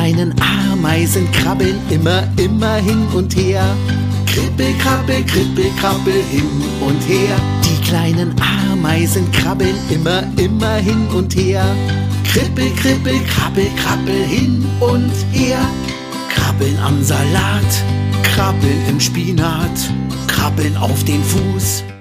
kleinen Ameisen krabbeln immer hin und her. Kribbel, krabbel, kribbel, krabbel, hin und her. Die kleinen Ameisen krabbeln immer hin und her. Kribbel, kribbel, krabbel, krabbel, hin und her. Krabbeln am Salat, krabbeln im Spinat, krabbeln auf den Fuß.